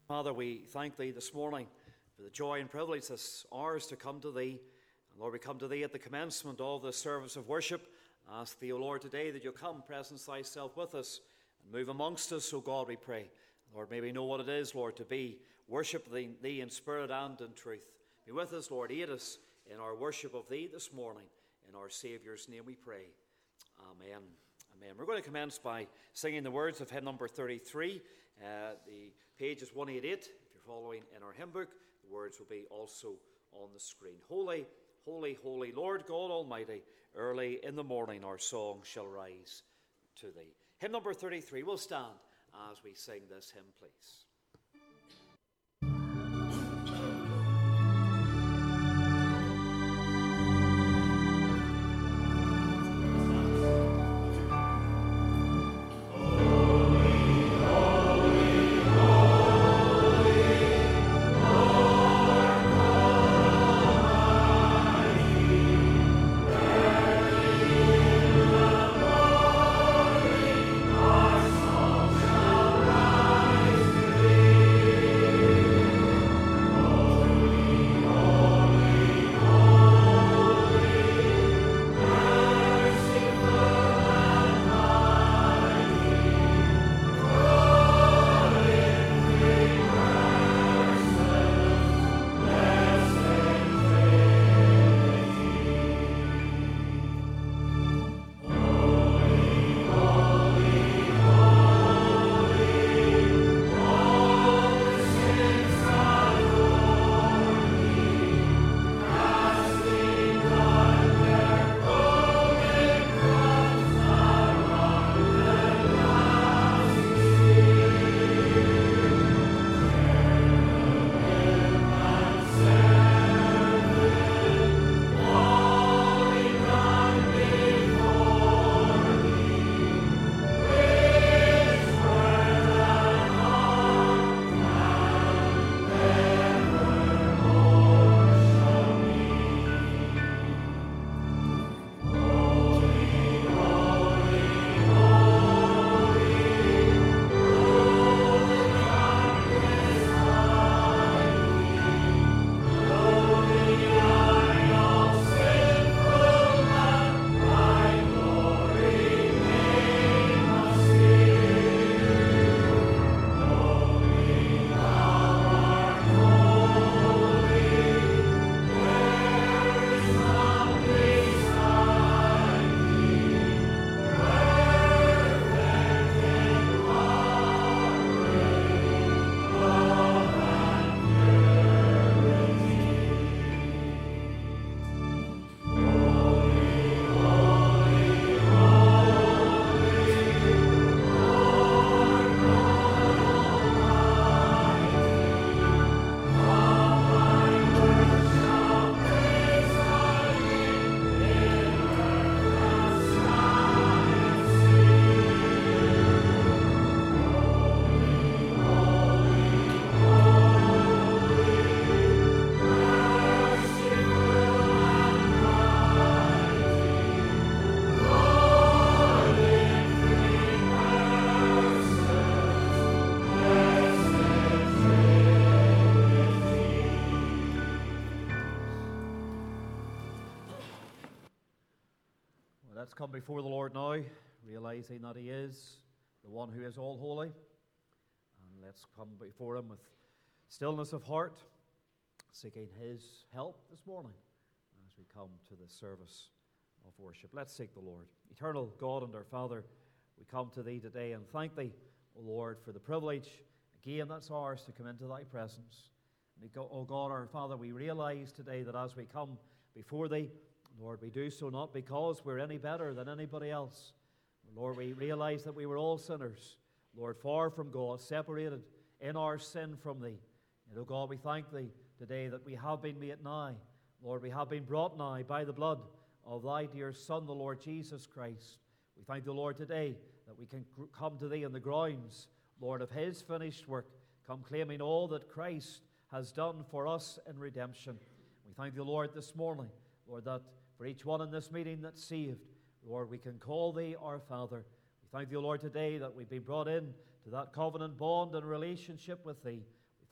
Father, we thank Thee this morning for the joy and privilege that's ours to come to Thee. And Lord, we come to Thee at the commencement of the service of worship. Ask Thee, O Lord, today that You'll come, presence Thyself with us, and move amongst us, O God, we pray. Lord, may we know what it is, Lord, to be worshiping Thee in spirit and in truth. Be with us, Lord, aid us in our worship of Thee this morning. In our Saviour's name we pray. Amen. Amen. We're going to commence by singing the words of hymn number 33. The page is 188. If you're following in our hymn book, the words will be also on the screen. Holy, holy, holy, Lord God Almighty, early in the morning our song shall rise to Thee. Hymn number 33. We'll stand as we sing this hymn, please. Let's come before the Lord now, realizing that He is the one who is all holy. And let's come before Him with stillness of heart, seeking His help this morning as we come to the service of worship. Let's seek the Lord. Eternal God and our Father, we come to Thee today and thank Thee, O Lord, for the privilege, again, that's ours to come into Thy presence. And O God, our Father, we realize today that as we come before Thee, Lord, we do so not because we're any better than anybody else. Lord, we realize that we were all sinners, Lord, far from God, separated in our sin from Thee. And, O God, we thank Thee today that we have been made nigh. Lord, we have been brought nigh by the blood of Thy dear Son, the Lord Jesus Christ. We thank the Lord today that we can come to Thee on the grounds, Lord, of His finished work, come claiming all that Christ has done for us in redemption. We thank the Lord this morning, Lord, that for each one in this meeting that's saved, Lord, we can call Thee our Father. We thank Thee, Lord, today that we've been brought in to that covenant bond and relationship with Thee.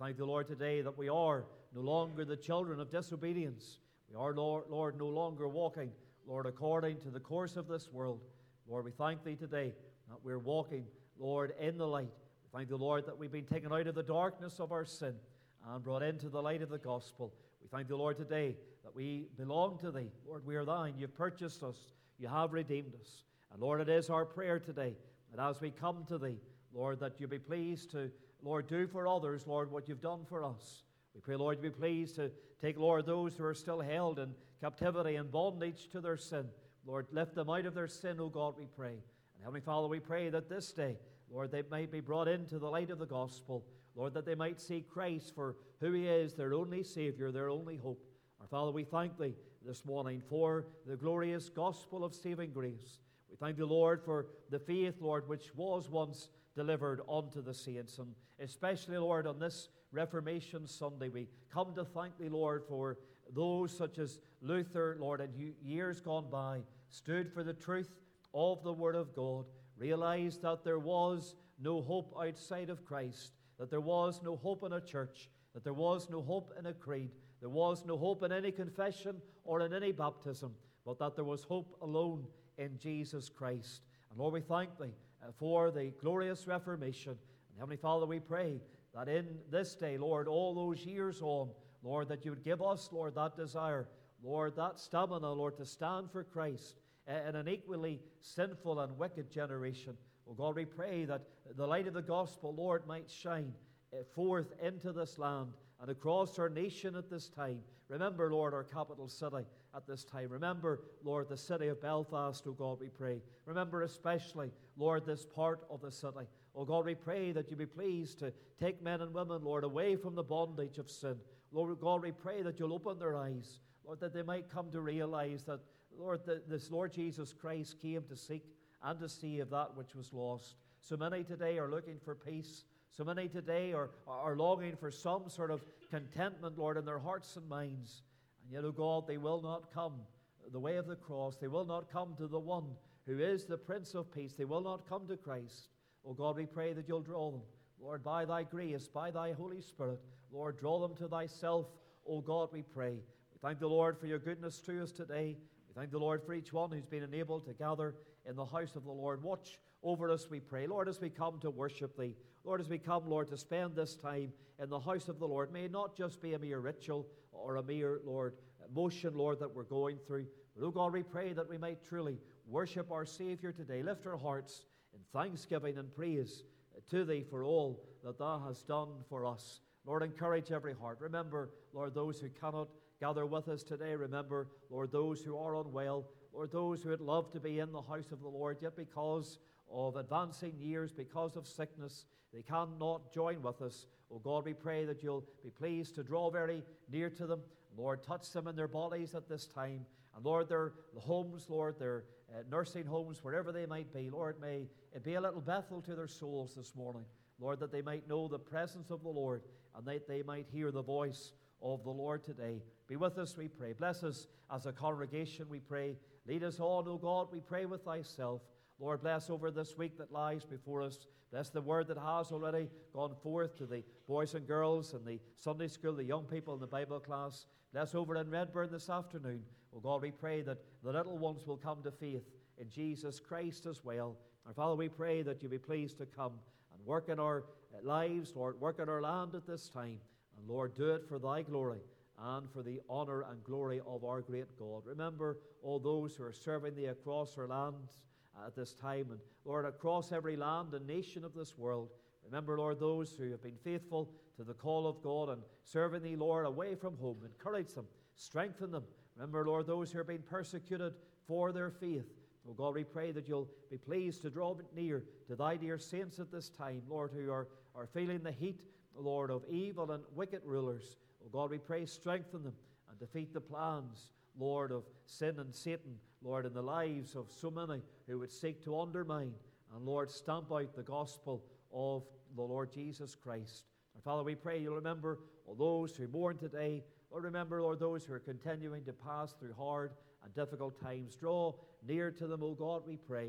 thank the Lord today that we are no longer the children of disobedience. We are, Lord, no longer walking, Lord, according to the course of this world. Lord, we thank Thee today that we're walking, Lord, in the light. We thank the Lord that we've been taken out of the darkness of our sin and brought into the light of the gospel. We thank the Lord today that we belong to Thee. Lord, we are Thine. You've purchased us. You have redeemed us. And Lord, it is our prayer today that as we come to Thee, Lord, that You be pleased to, Lord, do for others, Lord, what You've done for us. We pray, Lord, You be pleased to take, Lord, those who are still held in captivity and bondage to their sin. Lord, lift them out of their sin, O God, we pray. And Heavenly Father, we pray that this day, Lord, they might be brought into the light of the gospel. Lord, that they might see Christ for who He is, their only Savior, their only hope. Our Father, we thank Thee this morning for the glorious gospel of saving grace. We thank Thee, Lord, for the faith, Lord, which was once delivered unto the saints. And especially, Lord, on this Reformation Sunday, we come to thank Thee, Lord, for those such as Luther, Lord, in years gone by, stood for the truth of the Word of God, realized that there was no hope outside of Christ, that there was no hope in a church, that there was no hope in a creed, there was no hope in any confession or in any baptism, but that there was hope alone in Jesus Christ. And Lord, we thank Thee for the glorious Reformation. And Heavenly Father, we pray that in this day, Lord, all those years on, Lord, that You would give us, Lord, that desire, Lord, that stamina, Lord, to stand for Christ in an equally sinful and wicked generation. Oh God, we pray that the light of the gospel, Lord, might shine forth into this land and across our nation at this time. Remember, Lord, our capital city at this time. Remember, Lord, the city of Belfast, oh God, we pray. Remember especially, Lord, this part of the city. Oh God, we pray that You be pleased to take men and women, Lord, away from the bondage of sin. Lord God, we pray that You'll open their eyes, Lord, that they might come to realize that, Lord, this Lord Jesus Christ came to seek and to save that which was lost. So many today are looking for peace. So many today are longing for some sort of contentment, Lord, in their hearts and minds. And yet, oh God, they will not come the way of the cross. They will not come to the one who is the Prince of Peace. They will not come to Christ. Oh God, we pray that You'll draw them, Lord, by Thy grace, by Thy Holy Spirit. Lord, draw them to Thyself, oh God, we pray. We thank the Lord for Your goodness to us today. We thank the Lord for each one who's been enabled to gather in the house of the Lord. Watch over us, we pray. Lord, as we come to worship Thee, Lord, as we come, Lord, to spend this time in the house of the Lord, may it not just be a mere ritual or a mere, Lord, motion, Lord, that we're going through. But, oh God, we pray that we might truly worship our Savior today. Lift our hearts in thanksgiving and praise to Thee for all that Thou hast done for us. Lord, encourage every heart. Remember, Lord, those who cannot gather with us today. Remember, Lord, those who are unwell. Lord, those who would love to be in the house of the Lord, yet because of advancing years, because of sickness, they cannot join with us. Oh God, we pray that You'll be pleased to draw very near to them. Lord, touch them in their bodies at this time. And Lord, their homes, Lord, their nursing homes, wherever they might be, Lord, may it be a little Bethel to their souls this morning. Lord, that they might know the presence of the Lord and that they might hear the voice of the Lord today. Be with us, we pray. Bless us as a congregation, we pray. Lead us on, O God, we pray with Thyself. Lord, bless over this week that lies before us. Bless the word that has already gone forth to the boys and girls in the Sunday school, the young people in the Bible class. Bless over in Redburn this afternoon. Oh God, we pray that the little ones will come to faith in Jesus Christ as well. Our Father, we pray that You be pleased to come and work in our lives, Lord, work in our land at this time. And Lord, do it for Thy glory and for the honor and glory of our great God. Remember all those who are serving Thee across our land at this time, and Lord, across every land and nation of this world. Remember, Lord, those who have been faithful to the call of God and serving Thee, Lord, away from home. Encourage them, strengthen them. Remember, Lord, those who are being persecuted for their faith. Oh God, we pray that You'll be pleased to draw near to Thy dear saints at this time, Lord, who are feeling the heat, Lord, of evil and wicked rulers. Oh God, we pray, strengthen them and defeat the plans, Lord, of sin and Satan, Lord, in the lives of so many who would seek to undermine and, Lord, stamp out the gospel of the Lord Jesus Christ. And Father, we pray You'll remember all those who mourn today. Lord, remember, Lord, those who are continuing to pass through hard and difficult times. Draw near to them, O God, we pray.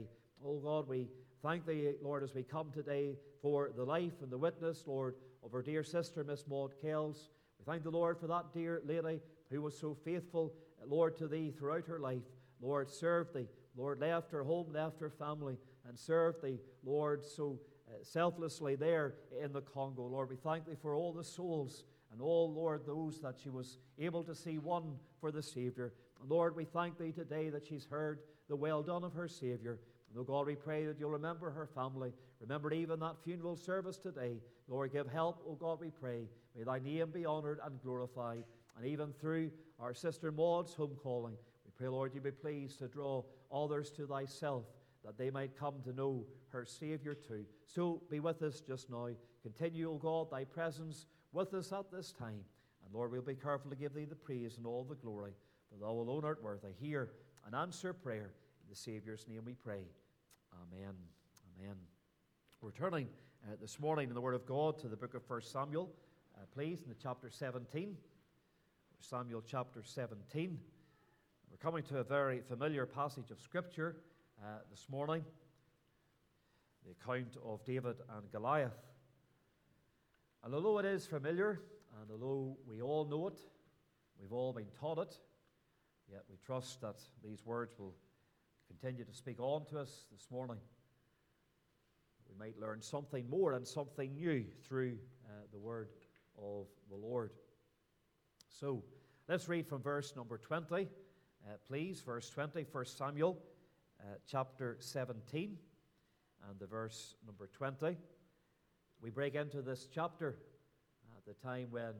Oh God, we thank Thee, Lord, as we come today for the life and the witness, Lord, of our dear sister, Miss Maud Kells. We thank the Lord for that dear lady who was so faithful, Lord, to Thee throughout her life. Lord, served Thee. Lord, left her home, left her family, and served Thee, Lord, so selflessly there in the Congo. Lord, we thank Thee for all the souls and all, Lord, those that she was able to see won for the Savior. And Lord, we thank Thee today that she's heard the well done of her Savior. And oh God, we pray that You'll remember her family. Remember even that funeral service today. Lord, give help, oh God, we pray. May Thy name be honoured and glorified. And even through our sister Maud's home calling, we pray, Lord, You be pleased to draw others to Thyself, that they might come to know her Savior too. So be with us just now. Continue, O God, Thy presence with us at this time. And Lord, we'll be careful to give Thee the praise and all the glory, for Thou alone art worthy. Hear and answer prayer. In the Saviour's name we pray. Amen. Amen. We're turning this morning in the Word of God to the book of 1 Samuel, please, in the chapter 17. Samuel chapter 17. We're coming to a very familiar passage of Scripture this morning, the account of David and Goliath. And although it is familiar, and although we all know it, we've all been taught it, yet we trust that these words will continue to speak on to us this morning. We might learn something more and something new through the word of the Lord. So, let's read from verse number 20, please, verse 20, 1 Samuel chapter 17, and the verse number 20. We break into this chapter at the time when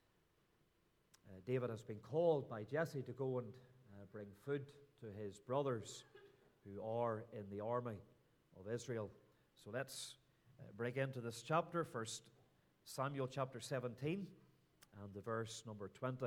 David has been called by Jesse to go and bring food to his brothers who are in the army of Israel. So let's break into this chapter, 1 Samuel chapter 17, and the verse number 20.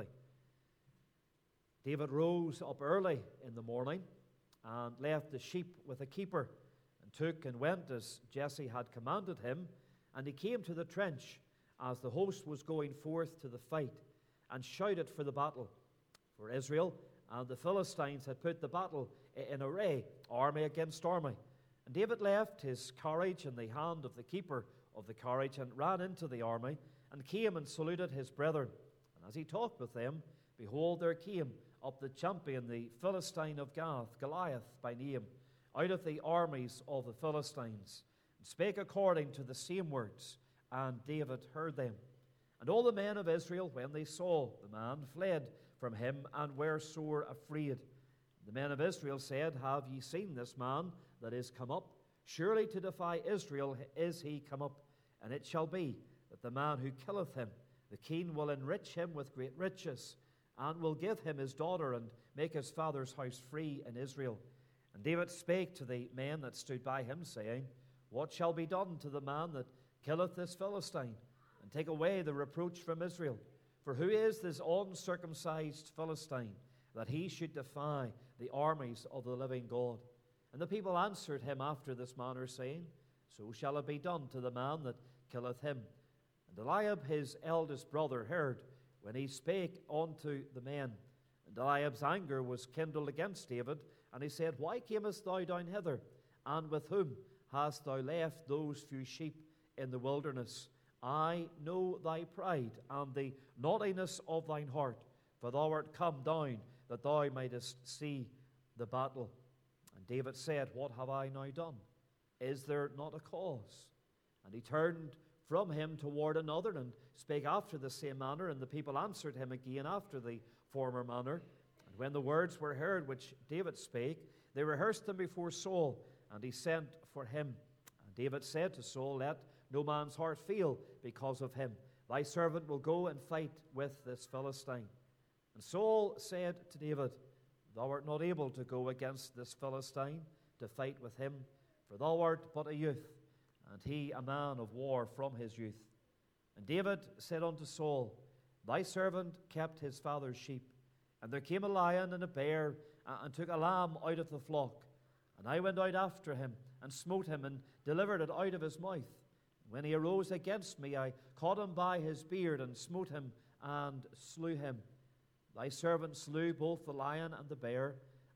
David rose up early in the morning and left the sheep with a keeper, and took and went as Jesse had commanded him, and he came to the trench as the host was going forth to the fight, and shouted for the battle. For Israel and the Philistines had put the battle in array, army against army. And David left his carriage in the hand of the keeper of the carriage, and ran into the army, and came and saluted his brethren. And as he talked with them, behold, there came up the champion, the Philistine of Gath, Goliath by name, out of the armies of the Philistines, and spake according to the same words, and David heard them. And all the men of Israel, when they saw the man, fled from him, and were sore afraid. The men of Israel said, Have ye seen this man that is come up? Surely to defy Israel is he come up. And it shall be that the man who killeth him, the king will enrich him with great riches, and will give him his daughter, and make his father's house free in Israel. And David spake to the men that stood by him, saying, What shall be done to the man that killeth this Philistine, and take away the reproach from Israel? For who is this uncircumcised Philistine, that he should defy the armies of the living God? And the people answered him after this manner, saying, So shall it be done to the man that killeth him. And Eliab his eldest brother heard, when he spake unto the men. And Eliab's anger was kindled against David, and he said, Why camest thou down hither? And with whom hast thou left those few sheep in the wilderness? I know thy pride, and the naughtiness of thine heart, for thou art come down, that thou mightest see the battle. And David said, What have I now done? Is there not a cause? And he turned from him toward another, and spake after the same manner, and the people answered him again after the former manner. And when the words were heard which David spake, they rehearsed them before Saul, and he sent for him. And David said to Saul, Let no man's heart fail because of him. Thy servant will go and fight with this Philistine. And Saul said to David, Thou art not able to go against this Philistine to fight with him, for thou art but a youth, and he a man of war from his youth. And David said unto Saul, Thy servant kept his father's sheep, and there came a lion and a bear, and took a lamb out of the flock. And I went out after him, and smote him, and delivered it out of his mouth. And when he arose against me, I caught him by his beard, and smote him, and slew him. Thy servant slew both the lion and the bear,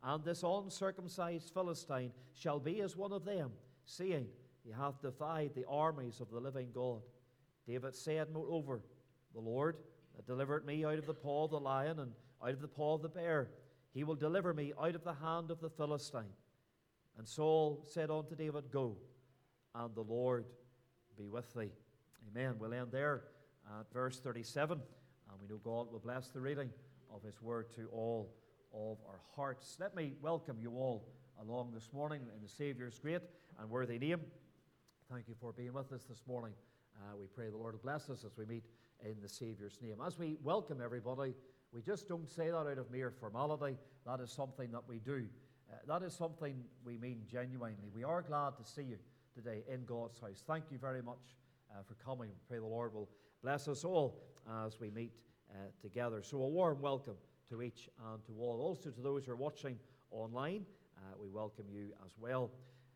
And this uncircumcised Philistine shall be as one of them, seeing he hath defied the armies of the living God. David said, moreover, the Lord that delivered me out of the paw of the lion and out of the paw of the bear, he will deliver me out of the hand of the Philistine. And Saul said unto David, go, and the Lord be with thee. Amen. We'll end there at verse 37, and we know God will bless the reading of his word to all of our hearts. Let me welcome you all along this morning in the Saviour's great and worthy name. Thank you for being with us this morning. We pray the Lord will bless us as we meet in the Saviour's name. As we welcome everybody, we just don't say that out of mere formality. That is something that we do. That is something we mean genuinely. We are glad to see you today in God's house. Thank you very much for coming. We pray the Lord will bless us all as we meet together. So a warm welcome to each and to all. Also to those who are watching online, we welcome you as well.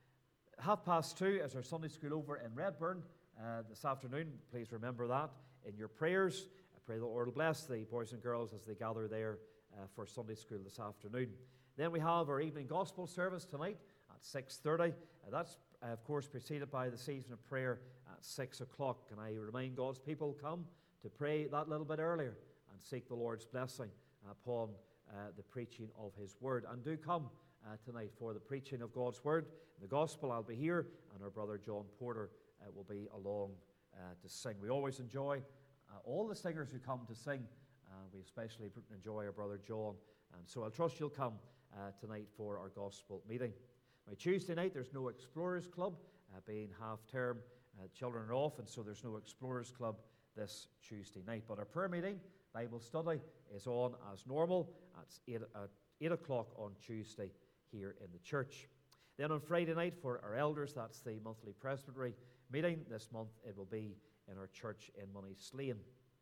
2:30 is our Sunday school over in Redburn this afternoon. Please remember that in your prayers. I pray the Lord will bless the boys and girls as they gather there for Sunday school this afternoon. Then we have our evening gospel service tonight at 6:30. That's, of course, preceded by the season of prayer at 6 o'clock. And I remind God's people, come to pray that little bit earlier and seek the Lord's blessing upon the preaching of his word. And do come tonight for the preaching of God's word. In the gospel, I'll be here, and our brother John Porter will be along to sing. We always enjoy all the singers who come to sing. We especially enjoy our brother John. And so I'll trust you'll come tonight for our gospel meeting. My Tuesday night, there's no Explorers Club, being half term. Children are off, and so there's no Explorers Club this Tuesday night. But our prayer meeting, Bible study, is on as normal at 8 o'clock on Tuesday here in the church. Then on Friday night for our elders, that's the monthly presbytery meeting. This month it will be in our church in Moneyslane.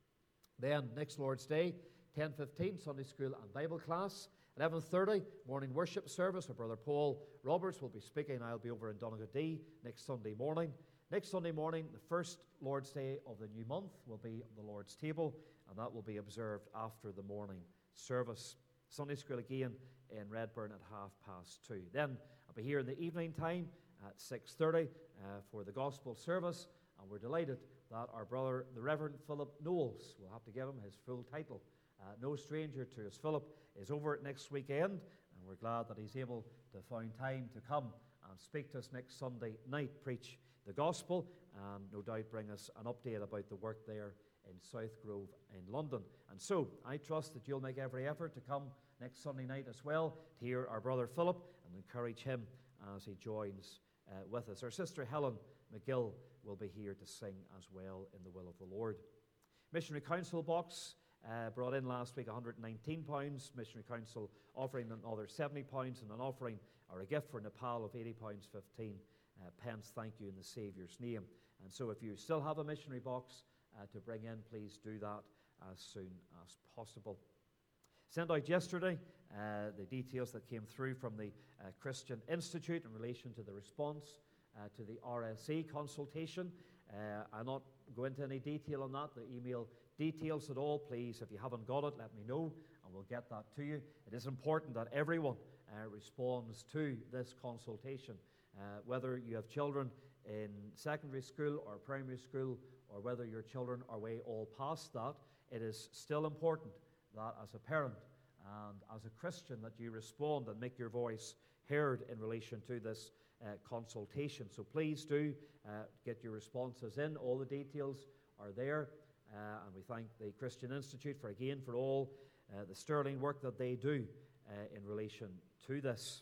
Then next Lord's Day, 10:15, Sunday school and Bible class. 11:30, morning worship service. Our brother Paul Roberts will be speaking. I'll be over in Donegal next Sunday morning. Next Sunday morning, the first Lord's Day of the new month, will be the Lord's table, and that will be observed after the morning service. Sunday school again in Redburn at 2:30. Then I'll be here in the evening time at 6:30 for the gospel service, and we're delighted that our brother, the Reverend Philip Knowles, we'll have to give him his full title, no stranger to us. Philip is over next weekend, and we're glad that he's able to find time to come and speak to us next Sunday night, preach the gospel, and no doubt bring us an update about the work there in South Grove in London. And so I trust that you'll make every effort to come next Sunday night as well to hear our brother Philip and encourage him as he joins with us. Our sister Helen McGill will be here to sing as well in the will of the Lord. Missionary Council box brought in last week £119. Missionary Council offering another £70, and an offering or a gift for Nepal of £80.15. Thank you in the Saviour's name. And so if you still have a missionary box to bring in, please do that as soon as possible. Sent out yesterday the details that came through from the Christian Institute in relation to the response to the RSE consultation. I'll not go into any detail on that, the email details at all. Please, if you haven't got it, let me know and we'll get that to you. It is important that everyone responds to this consultation, whether you have children in secondary school or primary school, or whether your children are way all past that. It is still important that as a parent and as a Christian that you respond and make your voice heard in relation to this consultation. So please do get your responses in. All the details are there, and we thank the Christian Institute for all the sterling work that they do in relation to this.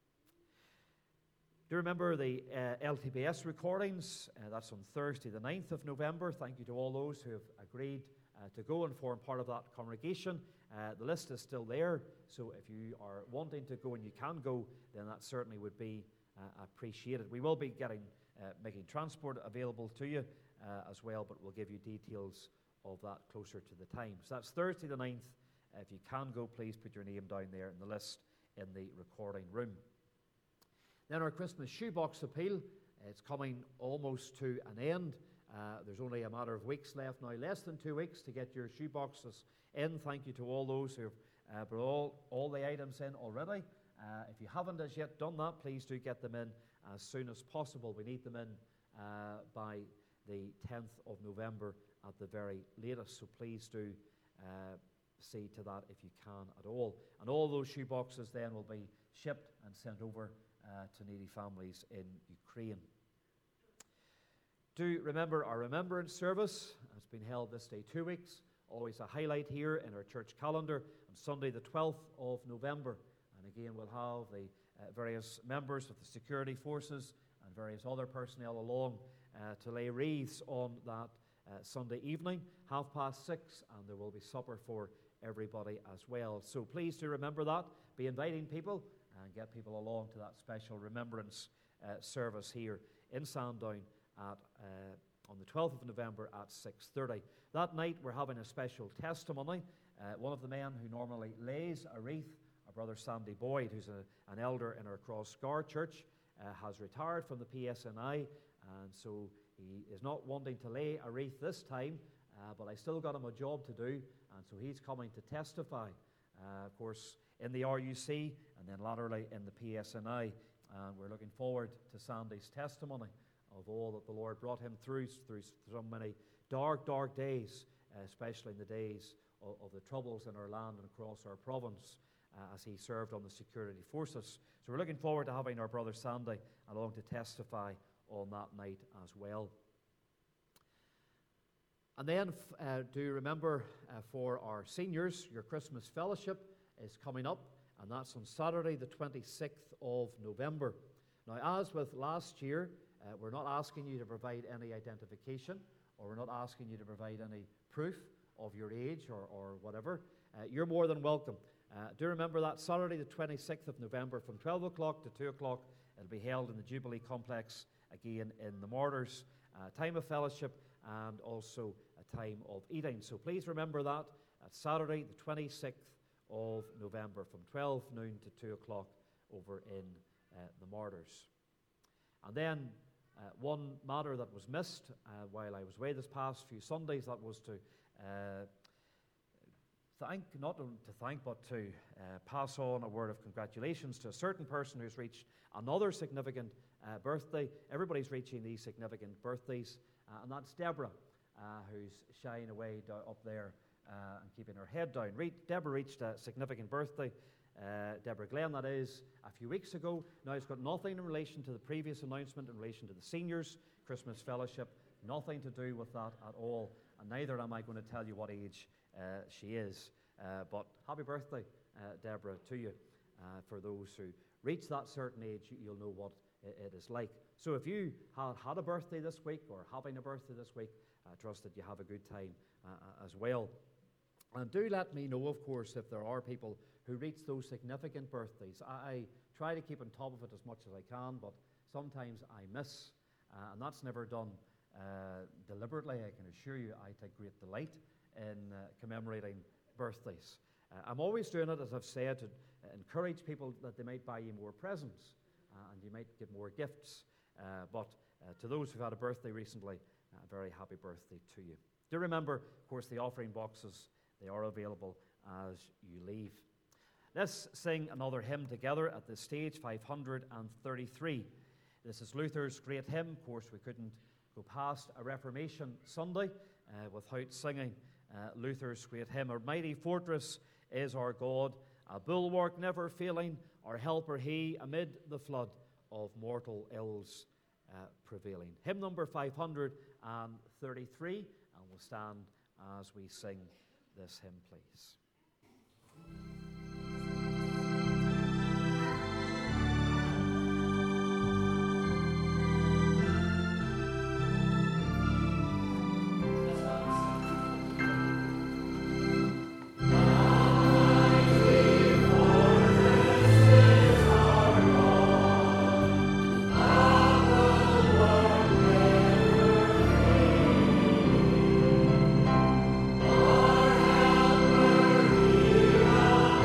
Do remember the LTBS recordings. That's on Thursday the 9th of November. Thank you to all those who have agreed to go and form part of that congregation. The list is still there, so if you are wanting to go and you can go, then that certainly would be appreciated. We will be making transport available to you as well, but we'll give you details of that closer to the time. So that's Thursday the 9th. If you can go, please put your name down there in the list in the recording room. Then our Christmas shoebox appeal, it's coming almost to an end. There's only a matter of weeks left now, less than 2 weeks to get your shoeboxes in. Thank you to all those who have brought all the items in already. If you haven't as yet done that, please do get them in as soon as possible. We need them in by the 10th of November at the very latest, so please do see to that if you can at all. And all those shoe boxes then will be shipped and sent over to needy families in Ukraine. Do remember our remembrance service. It's been held this day 2 weeks. Always a highlight here in our church calendar on Sunday the 12th of November. And again, we'll have the various members of the security forces and various other personnel along to lay wreaths on that Sunday evening, 6:30, and there will be supper for everybody as well. So please do remember that. Be inviting people and get people along to that special remembrance service here in Sandown on the 12th of November at 6:30. That night we're having a special testimony. One of the men who normally lays a wreath, our brother Sandy Boyd, who's an elder in our Crossgar Church, has retired from the PSNI, and so he is not wanting to lay a wreath this time, but I still got him a job to do, and so he's coming to testify, of course, in the RUC and then laterally in the PSNI. And we're looking forward to Sandy's testimony of all that the Lord brought him through so many dark, dark days, especially in the days of the troubles in our land and across our province as he served on the security forces. So we're looking forward to having our brother Sandy along to testify on that night as well. And then do remember for our seniors, your Christmas fellowship is coming up, and that's on Saturday the 26th of November. Now, as with last year, we're not asking you to provide any identification, or we're not asking you to provide any proof of your age or whatever. You're more than welcome. Do remember that Saturday the 26th of November from 12 o'clock to 2 o'clock, it'll be held in the Jubilee Complex, again in the Martyrs. Time of fellowship and also a time of eating. So please remember that at Saturday the 26th of November from 12 noon to 2 o'clock over in the Martyrs. And then one matter that was missed while I was away this past few Sundays, that was to pass on a word of congratulations to a certain person who's reached another significant birthday. Everybody's reaching these significant birthdays, and that's Deborah, who's shying away up there and keeping her head down. Deborah reached a significant birthday. Deborah Glenn, that is, a few weeks ago. Now, it's got nothing in relation to the previous announcement in relation to the seniors' Christmas fellowship, nothing to do with that at all, and neither am I going to tell you what age she is. But happy birthday, Deborah, to you. For those who reach that certain age, you'll know what it is like. So if you had a birthday this week or having a birthday this week, I trust that you have a good time as well. And do let me know, of course, if there are people who reach those significant birthdays. I try to keep on top of it as much as I can, but sometimes I miss, and that's never done deliberately. I can assure you I take great delight in commemorating birthdays. I'm always doing it, as I've said, to encourage people that they might buy you more presents and you might get more gifts. But to those who've had a birthday recently, a very happy birthday to you. Do remember, of course, the offering boxes, they are available as you leave. Let's sing another hymn together at this stage, 533. This is Luther's great hymn. Of course, we couldn't go past a Reformation Sunday without singing Luther's great hymn. Our mighty fortress is our God, a bulwark never failing, our helper he, amid the flood of mortal ills prevailing. Hymn number 533, and we'll stand as we sing this hymn, please. Our helper,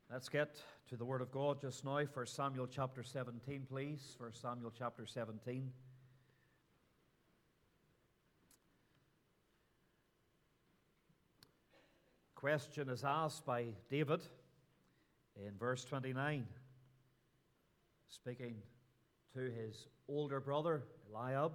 Let's get to the Word of God just now. 1 Samuel chapter 17, please. 1 Samuel chapter 17. Question is asked by David in verse 29, speaking to his older brother Eliab.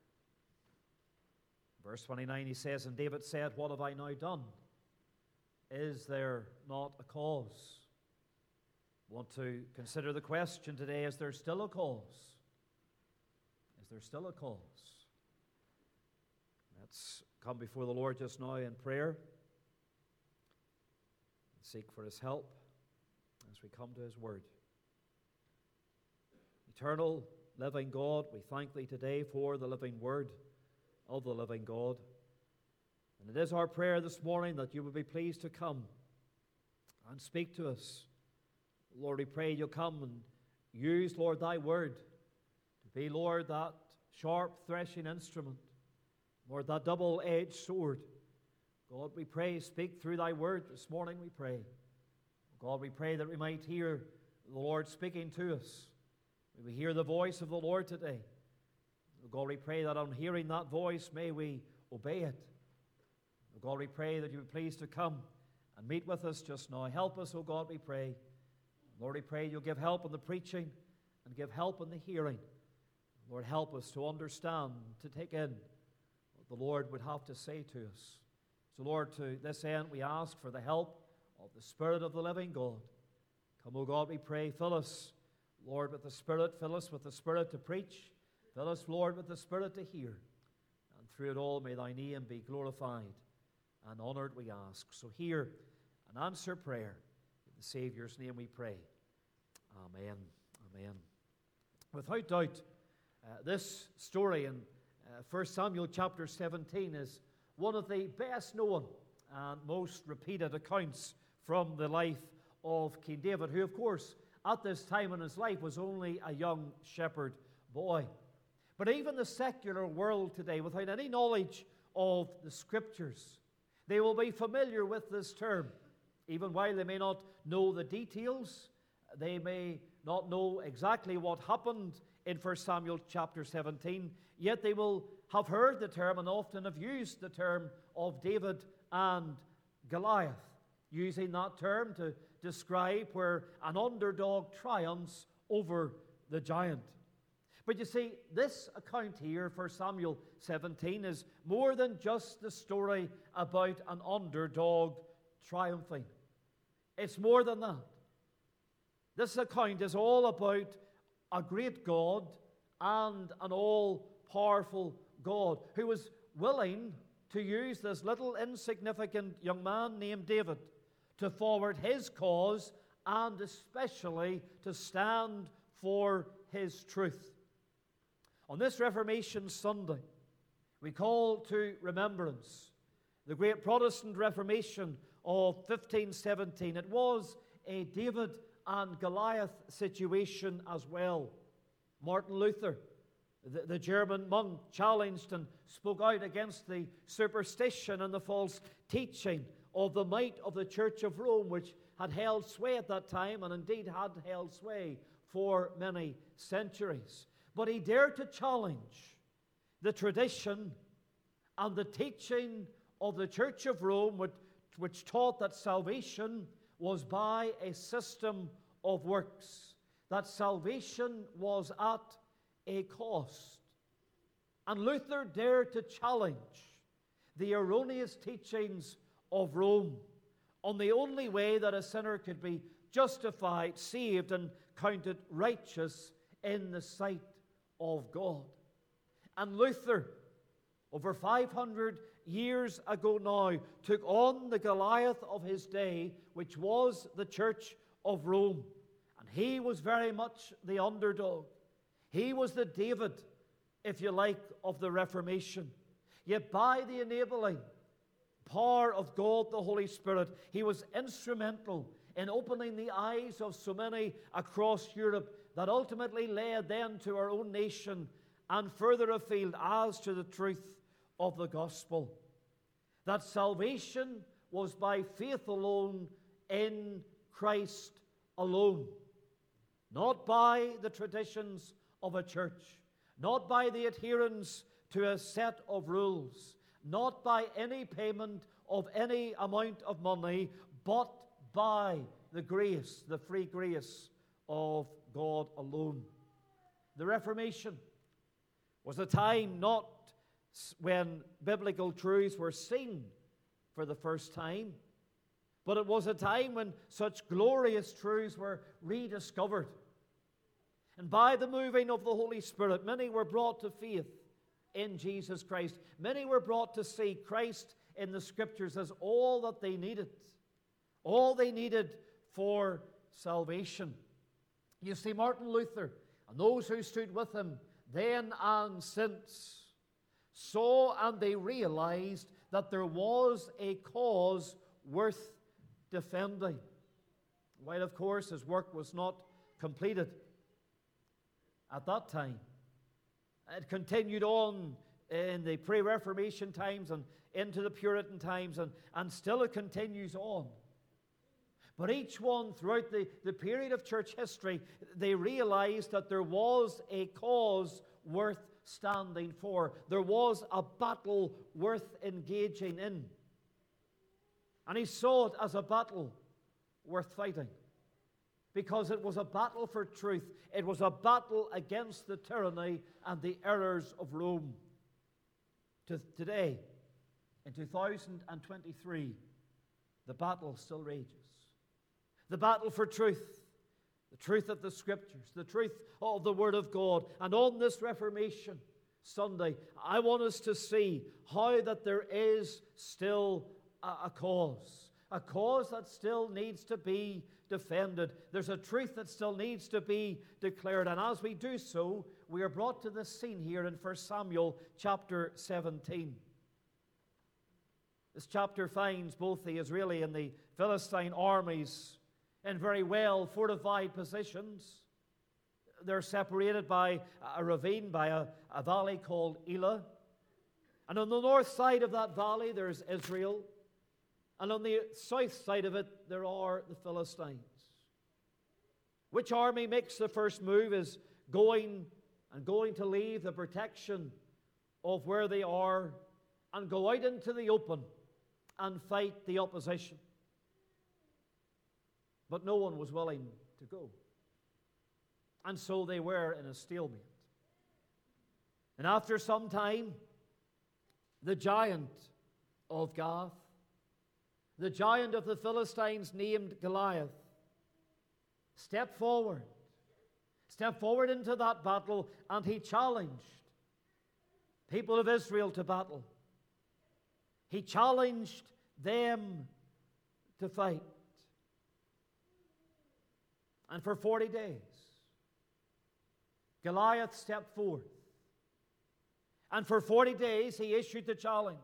Verse 29, he says, "And David said, What have I now done? Is there not a cause?" I want to consider the question today, is there still a cause? Is there still a cause? Let's come before the Lord just now in prayer and seek for His help as we come to His Word. Eternal, living God, we thank Thee today for the living Word of the living God. And it is our prayer this morning that You would be pleased to come and speak to us. Lord, we pray You'll come and use, Lord, Thy Word to be, Lord, that sharp threshing instrument, Lord, that double-edged sword. God, we pray, speak through Thy Word this morning, we pray. God, we pray that we might hear the Lord speaking to us. May we hear the voice of the Lord today. God, we pray that on hearing that voice, may we obey it. God, we pray that You would be pleased to come and meet with us just now. Help us, O God, we pray. Lord, we pray You'll give help in the preaching and give help in the hearing. Lord, help us to understand, to take in what the Lord would have to say to us. So, Lord, to this end, we ask for the help of the Spirit of the living God. Come, O God, we pray, fill us, Lord, with the Spirit. Fill us with the Spirit to preach. Fill us, Lord, with the Spirit to hear. And through it all, may Thy name be glorified and honored, we ask. So hear and answer prayer. In the Saviour's name we pray. Amen. Amen. Without doubt, this story in 1 Samuel chapter 17 is one of the best known and most repeated accounts from the life of King David, who, of course, at this time in his life was only a young shepherd boy. But even the secular world today, without any knowledge of the Scriptures, they will be familiar with this term. Even while they may not know the details, they may not know exactly what happened in 1 Samuel chapter 17, yet they will have heard the term and often have used the term of David and Goliath, using that term to describe where an underdog triumphs over the giant. But you see, this account here, 1 Samuel 17, is more than just the story about an underdog triumphing. It's more than that. This account is all about a great God and an all-powerful God who was willing to use this little insignificant young man named David to forward His cause and especially to stand for His truth. On this Reformation Sunday, we call to remembrance the great Protestant Reformation of 1517. It was a David and Goliath situation as well. Martin Luther, the German monk, challenged and spoke out against the superstition and the false teaching of the might of the Church of Rome, which had held sway at that time and indeed had held sway for many centuries. But he dared to challenge the tradition and the teaching of the Church of Rome, which taught that salvation was by a system of works, that salvation was at a cost. And Luther dared to challenge the erroneous teachings of Rome on the only way that a sinner could be justified, saved, and counted righteous in the sight of God. And Luther, over 500 years ago now, took on the Goliath of his day, which was the Church of Rome. And he was very much the underdog. He was the David, if you like, of the Reformation. Yet by the enabling power of God the Holy Spirit, he was instrumental in opening the eyes of so many across Europe that ultimately led then to our own nation and further afield as to the truth of the gospel. That salvation was by faith alone in Christ alone. Not by the traditions of a church, not by the adherence to a set of rules, not by any payment of any amount of money, but by the grace, the free grace of God alone. The Reformation was a time not when biblical truths were seen for the first time, but it was a time when such glorious truths were rediscovered. And by the moving of the Holy Spirit, many were brought to faith in Jesus Christ. Many were brought to see Christ in the Scriptures as all that they needed for salvation. You see, Martin Luther and those who stood with him then and since saw and they realized that there was a cause worth defending. While, of course, his work was not completed at that time, it continued on in the pre-Reformation times and into the Puritan times, and still it continues on. But each one throughout the period of church history, they realized that there was a cause worth standing for. There was a battle worth engaging in. And he saw it as a battle worth fighting, because it was a battle for truth. It was a battle against the tyranny and the errors of Rome. Today, in 2023, the battle still rages. The battle for truth, the truth of the Scriptures, the truth of the Word of God. And on this Reformation Sunday, I want us to see how that there is still a cause that still needs to be defended. There's a truth that still needs to be declared. And as we do so, we are brought to this scene here in 1 Samuel chapter 17. This chapter finds both the Israeli and the Philistine armies in very well fortified positions. They're separated by a ravine, by a valley called Elah. And on the north side of that valley, there's Israel. And on the south side of it, there are the Philistines. Which army makes the first move is going to leave the protection of where they are and go out into the open and fight the opposition. But no one was willing to go. And so they were in a stalemate. And after some time, the giant of Gath, the giant of the Philistines named Goliath, stepped forward into that battle, and he challenged people of Israel to battle. He challenged them to fight. And for 40 days, Goliath stepped forth. And for 40 days, he issued the challenge.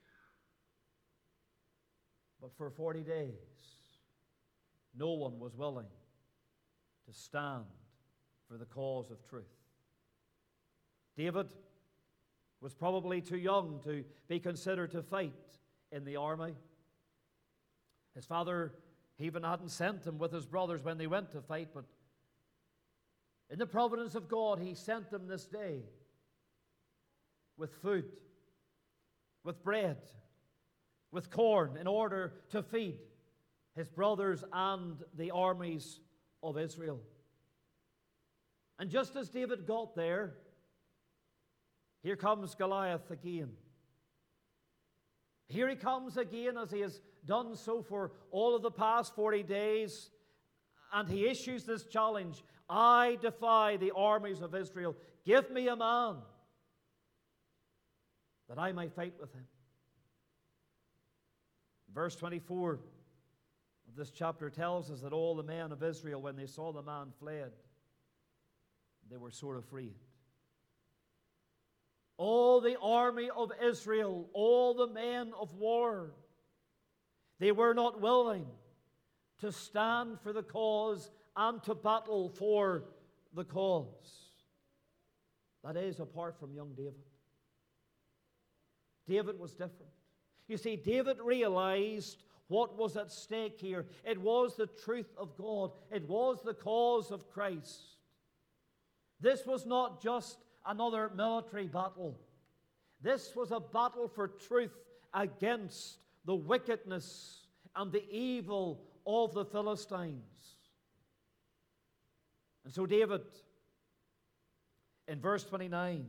But for 40 days, no one was willing to stand for the cause of truth. David was probably too young to be considered to fight in the army. His father even hadn't sent him with his brothers when they went to fight, but in the providence of God, he sent them this day with food, with bread, with corn, in order to feed his brothers and the armies of Israel. And just as David got there, here comes Goliath again. Here he comes again, as he has done so for all of the past 40 days, and he issues this challenge: I defy the armies of Israel. Give me a man that I may fight with him. Verse 24 of this chapter tells us that all the men of Israel, when they saw the man, fled. They were sort of afraid. All the army of Israel, all the men of war, they were not willing to stand for the cause and to battle for the cause. That is, apart from young David. David was different. You see, David realized What was at stake here? It was the truth of God. It was the cause of Christ. This was not just another military battle. This was a battle for truth against the wickedness and the evil of the Philistines. And so David, in verse 29,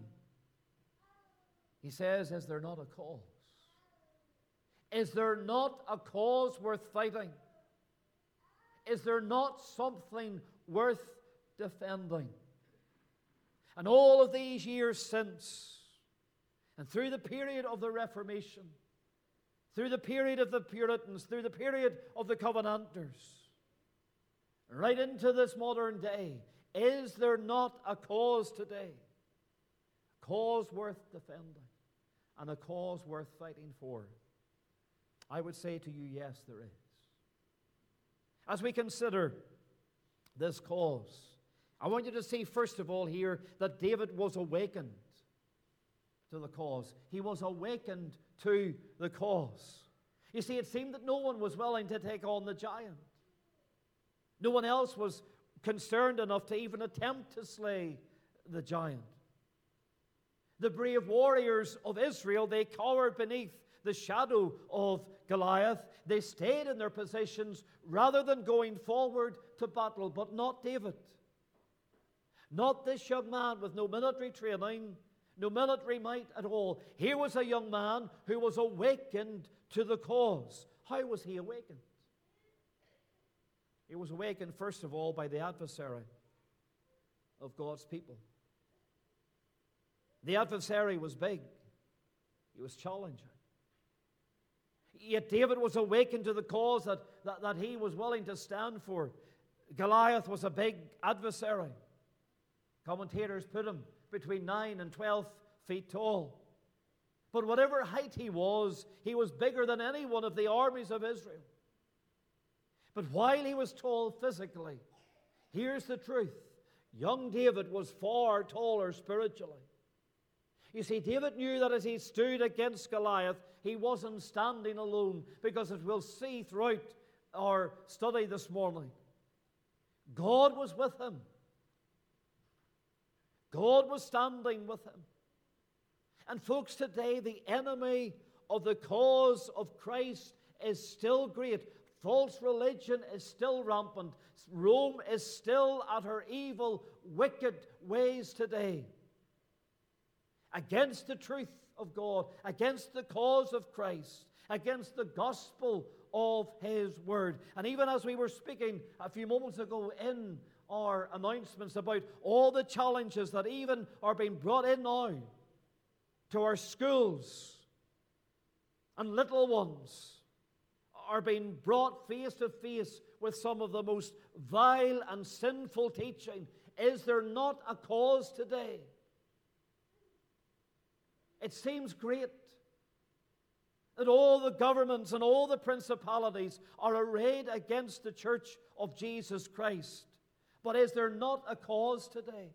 he says, is there not a cause? Is there not a cause worth fighting? Is there not something worth defending? And all of these years since, and through the period of the Reformation, through the period of the Puritans, through the period of the Covenanters, right into this modern day, is there not a cause today? A cause worth defending and a cause worth fighting for? I would say to you, yes, there is. As we consider this cause, I want you to see, first of all, here that David was awakened to the cause. He was awakened to the cause. You see, it seemed that no one was willing to take on the giant. No one else was concerned enough to even attempt to slay the giant. The brave warriors of Israel, they cowered beneath the shadow of Goliath. They stayed in their positions rather than going forward to battle, but not David. Not this young man with no military training, no military might at all. Here was a young man who was awakened to the cause. How was he awakened? He was awakened, first of all, by the adversary of God's people. The adversary was big. He was challenging. Yet David was awakened to the cause that he was willing to stand for. Goliath was a big adversary. Commentators put him between 9 and 12 feet tall. But whatever height he was bigger than any one of the armies of Israel. But while he was tall physically, here's the truth. Young David was far taller spiritually. You see, David knew that as he stood against Goliath, he wasn't standing alone, because as we'll see throughout our study this morning, God was with him. God was standing with him. And folks, today the enemy of the cause of Christ is still great. False religion is still rampant. Rome is still at her evil, wicked ways today. Against the truth of God, against the cause of Christ, against the gospel of His Word. And even as we were speaking a few moments ago in our announcements about all the challenges that even are being brought in now to our schools, and little ones are being brought face to face with some of the most vile and sinful teaching. Is there not a cause today? It seems great that all the governments and all the principalities are arrayed against the church of Jesus Christ. But is there not a cause today?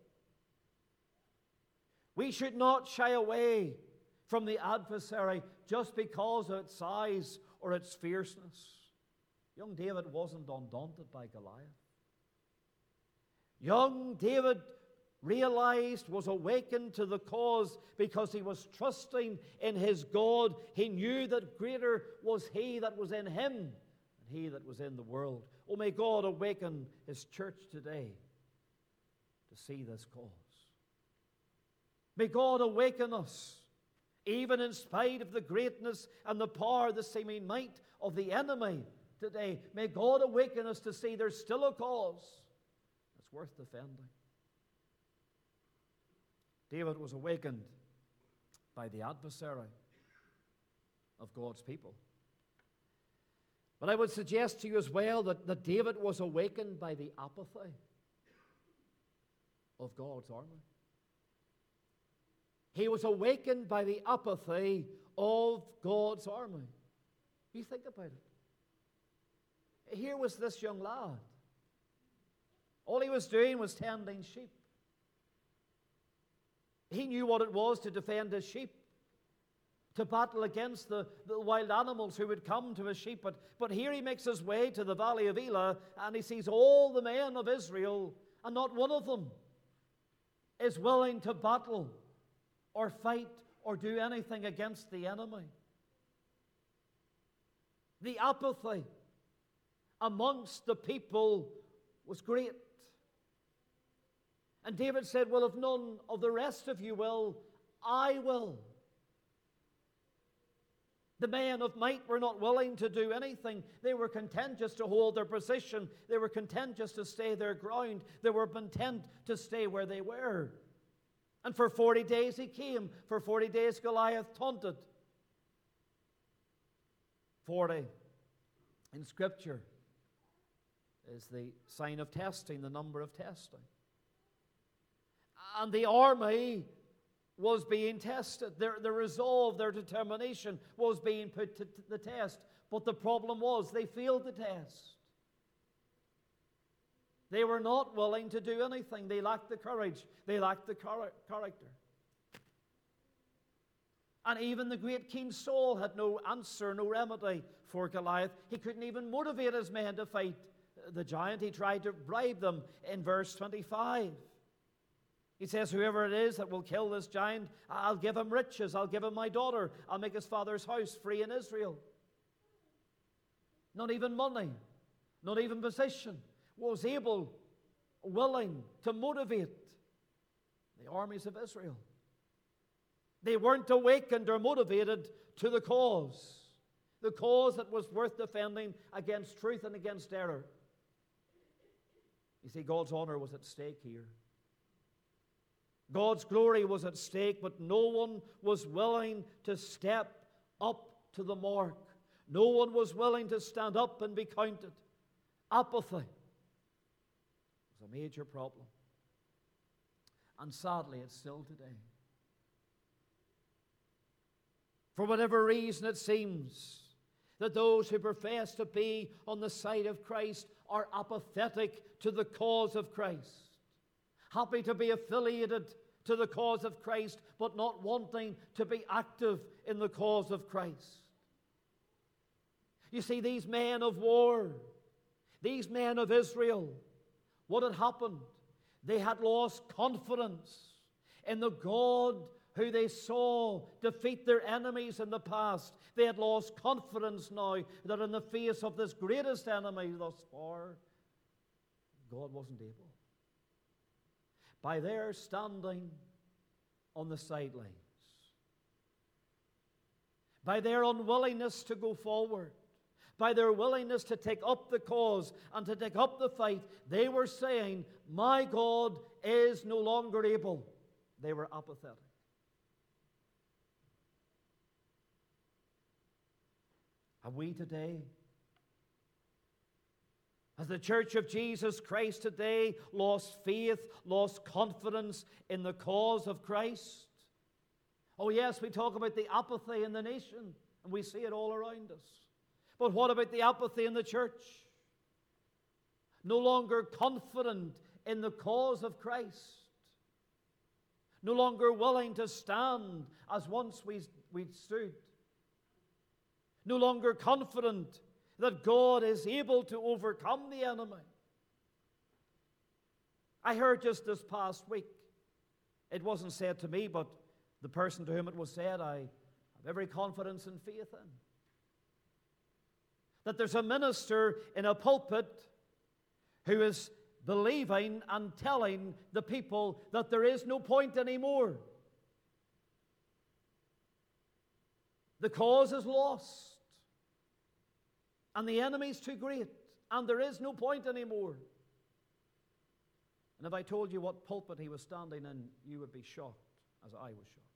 We should not shy away from the adversary just because of its size or its fierceness. Young David wasn't undaunted by Goliath. Young David realized, was awakened to the cause because he was trusting in his God. He knew that greater was He that was in him than he that was in the world. Oh, may God awaken His church today to see this cause. May God awaken us, even in spite of the greatness and the power, the seeming might of the enemy today. May God awaken us to see there's still a cause that's worth defending. David was awakened by the adversary of God's people. But I would suggest to you as well that David was awakened by the apathy of God's army. He was awakened by the apathy of God's army. You think about it. Here was this young lad. All he was doing was tending sheep. He knew what it was to defend his sheep, to battle against the wild animals who would come to his sheep. But here he makes his way to the valley of Elah, and he sees all the men of Israel, and not one of them is willing to battle or fight or do anything against the enemy. The apathy amongst the people was great. And David said, well, if none of the rest of you will, I will. The men of might were not willing to do anything. They were content just to hold their position. They were content just to stay their ground. They were content to stay where they were. And for 40 days he came. For 40 days Goliath taunted. 40 in Scripture is the sign of testing, the number of testing. And the army was being tested. Their resolve, their determination was being put to the test. But the problem was they failed the test. They were not willing to do anything. They lacked the courage. They lacked the character. And even the great King Saul had no answer, no remedy for Goliath. He couldn't even motivate his men to fight the giant. He tried to bribe them in verse 25. He says, whoever it is that will kill this giant, I'll give him riches, I'll give him my daughter, I'll make his father's house free in Israel. Not even money, not even position was willing to motivate the armies of Israel. They weren't awakened or motivated to the cause that was worth defending against truth and against error. You see, God's honor was at stake here. God's glory was at stake, but no one was willing to step up to the mark. No one was willing to stand up and be counted. Apathy was a major problem. And sadly, it's still today. For whatever reason, it seems that those who profess to be on the side of Christ are apathetic to the cause of Christ. Happy to be affiliated to the cause of Christ, but not wanting to be active in the cause of Christ. You see, these men of war, these men of Israel, what had happened? They had lost confidence in the God who they saw defeat their enemies in the past. They had lost confidence now that in the face of this greatest enemy thus far, God wasn't able. By their standing on the sidelines, by their unwillingness to go forward, by their willingness to take up the cause and to take up the fight, they were saying, my God is no longer able. They were apathetic. Have we today, has the Church of Jesus Christ today lost faith, lost confidence in the cause of Christ? Oh yes, we talk about the apathy in the nation, and we see it all around us. But what about the apathy in the church? No longer confident in the cause of Christ. No longer willing to stand as once we stood. No longer confident that God is able to overcome the enemy. I heard just this past week, it wasn't said to me, but the person to whom it was said, I have every confidence and faith in. That there's a minister in a pulpit who is believing and telling the people that there is no point anymore. The cause is lost. And the enemy's too great. And there is no point anymore. And if I told you what pulpit he was standing in, you would be shocked, as I was shocked.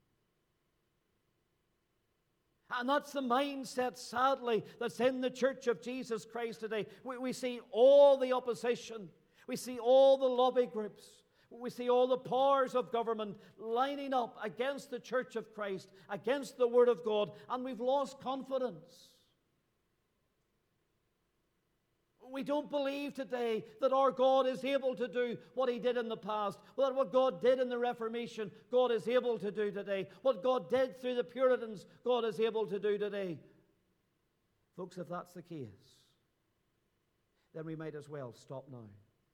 And that's the mindset, sadly, that's in the Church of Jesus Christ today. We see all the opposition. We see all the lobby groups. We see all the powers of government lining up against the Church of Christ, against the Word of God, and we've lost confidence. We don't believe today that our God is able to do what He did in the past. That what God did in the Reformation, God is able to do today. What God did through the Puritans, God is able to do today. Folks, if that's the case, then we might as well stop now.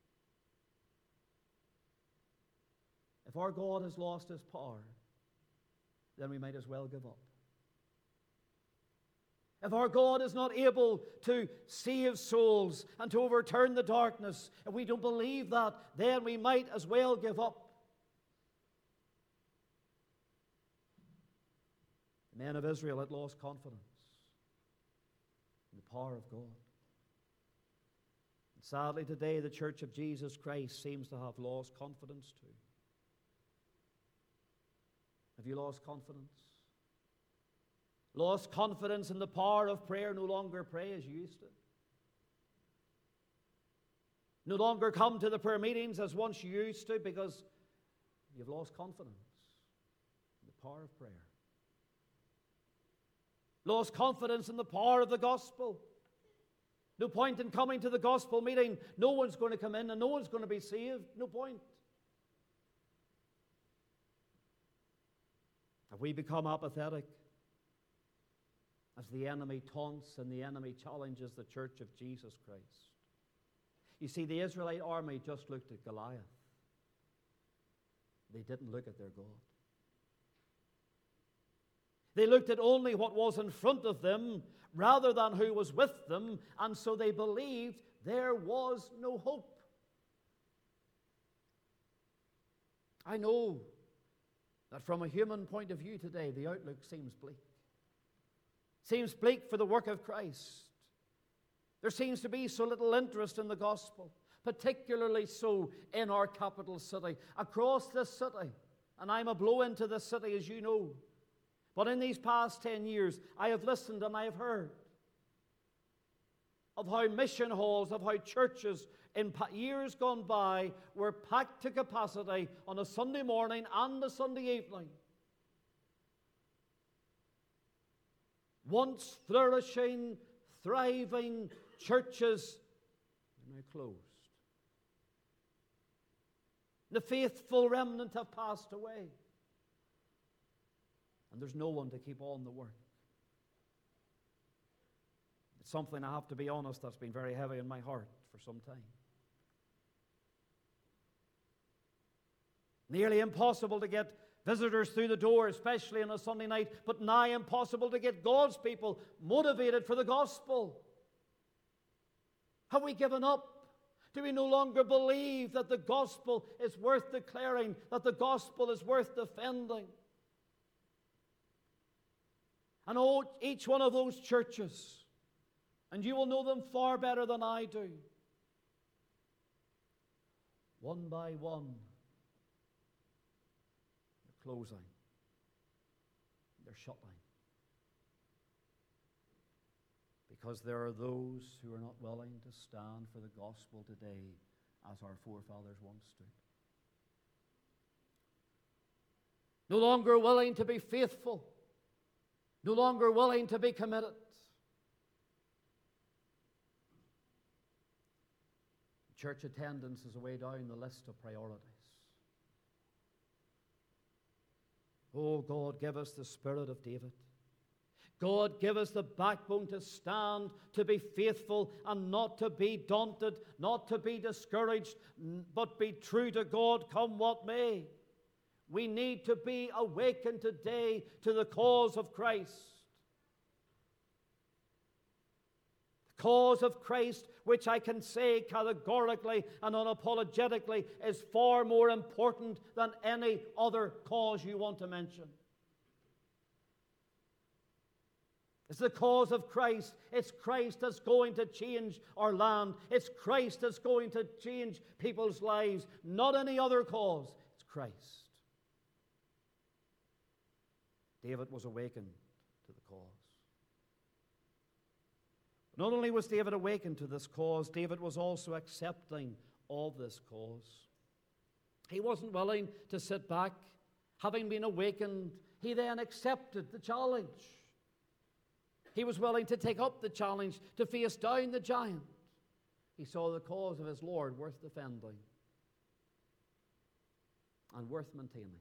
If our God has lost His power, then we might as well give up. If our God is not able to save souls and to overturn the darkness, if we don't believe that, then we might as well give up. The men of Israel had lost confidence in the power of God. And sadly, today, the Church of Jesus Christ seems to have lost confidence too. Have you lost confidence? Lost confidence in the power of prayer, no longer pray as you used to. No longer come to the prayer meetings as once you used to because you've lost confidence in the power of prayer. Lost confidence in the power of the gospel. No point in coming to the gospel meeting. No one's going to come in and no one's going to be saved. No point. Have we become apathetic as the enemy taunts and the enemy challenges the Church of Jesus Christ? You see, the Israelite army just looked at Goliath. They didn't look at their God. They looked at only what was in front of them rather than who was with them, and so they believed there was no hope. I know that from a human point of view today, the outlook seems bleak. Seems bleak for the work of Christ. There seems to be so little interest in the gospel, particularly so in our capital city. Across this city, and I'm a blow into this city, as you know, but in these past 10 years, I have listened and I have heard of how mission halls, of how churches in years gone by were packed to capacity on a Sunday morning and a Sunday evening. Once flourishing, thriving churches are now closed. The faithful remnant have passed away. And there's no one to keep on the work. It's something, I have to be honest, that's been very heavy in my heart for some time. Nearly impossible to get visitors through the door, especially on a Sunday night, but nigh impossible to get God's people motivated for the gospel. Have we given up? Do we no longer believe that the gospel is worth declaring, that the gospel is worth defending? And each one of those churches, and you will know them far better than I do, one by one, they're closing, they're shutting, because there are those who are not willing to stand for the gospel today as our forefathers once stood. No longer willing to be faithful, no longer willing to be committed. Church attendance is a way down the list of priorities. Oh God, give us the spirit of David. God, give us the backbone to stand, to be faithful, and not to be daunted, not to be discouraged, but be true to God, come what may. We need to be awakened today to the cause of Christ. The cause of Christ, which I can say categorically and unapologetically, is far more important than any other cause you want to mention. It's the cause of Christ. It's Christ that's going to change our land. It's Christ that's going to change people's lives. Not any other cause. It's Christ. David was awakened to the cause. Not only was David awakened to this cause, David was also accepting of this cause. He wasn't willing to sit back. Having been awakened, he then accepted the challenge. He was willing to take up the challenge, to face down the giant. He saw the cause of his Lord worth defending and worth maintaining.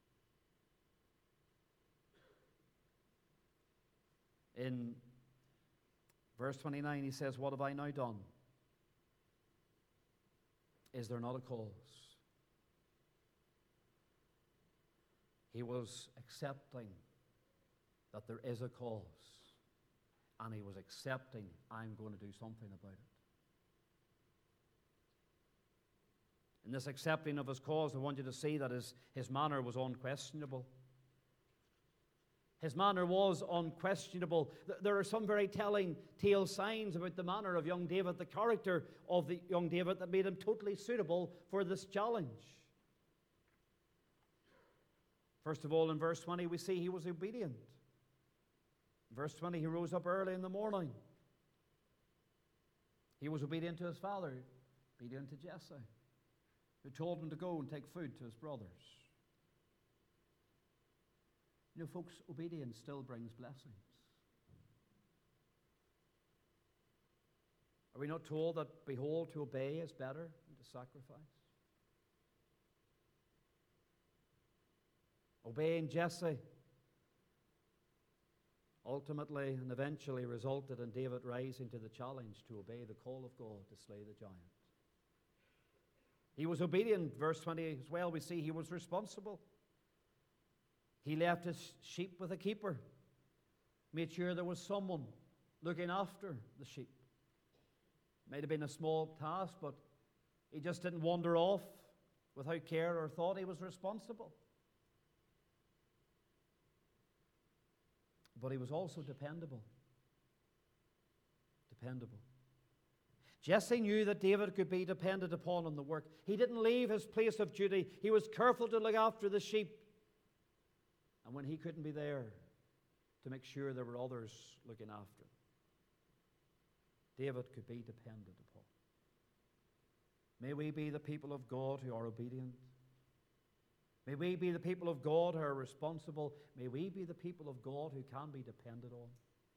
In verse 29, he says, "What have I now done? Is there not a cause?" He was accepting that there is a cause, and he was accepting, I'm going to do something about it. In this accepting of his cause, I want you to see that his manner was unquestionable. His manner was unquestionable. There are some very telling tale signs about the manner of young David, the character of the young David, that made him totally suitable for this challenge. First of all, in verse 20, we see he was obedient. In verse 20, he rose up early in the morning. He was obedient to his father, obedient to Jesse, who told him to go and take food to his brothers. You know, folks, obedience still brings blessings. Are we not told that, behold, to obey is better than to sacrifice? Obeying Jesse ultimately and eventually resulted in David rising to the challenge to obey the call of God to slay the giant. He was obedient. Verse 20 as well, we see he was responsible. He left his sheep with a keeper, made sure there was someone looking after the sheep. Might have been a small task, but he just didn't wander off without care or thought. He was responsible. But he was also dependable. Dependable. Jesse knew that David could be depended upon in the work. He didn't leave his place of duty. He was careful to look after the sheep. And when he couldn't be there, to make sure there were others looking after him. David could be depended upon. May we be the people of God who are obedient. May we be the people of God who are responsible. May we be the people of God who can be depended on.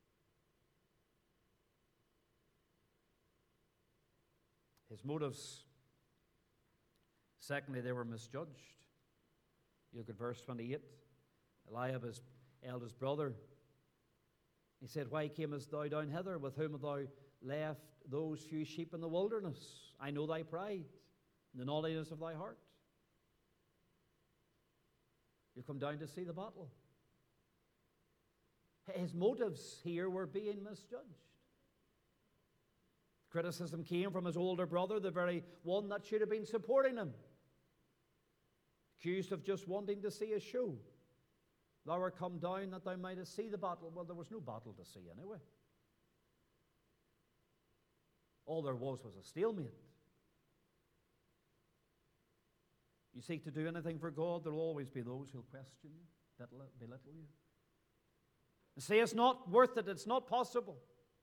His motives, secondly, they were misjudged. You look at verse 28. Eliab, his eldest brother, he said, "Why camest thou down hither? With whom hast thou left those few sheep in the wilderness? I know thy pride, and the naughtiness of thy heart. You come down to see the battle." His motives here were being misjudged. Criticism came from his older brother, the very one that should have been supporting him, accused of just wanting to see a show. "Thou art come down that thou mightest see the battle." Well, there was no battle to see anyway. All there was a stalemate. You seek to do anything for God, there will always be those who'll question you, belittle you, and say it's not worth it, it's not possible.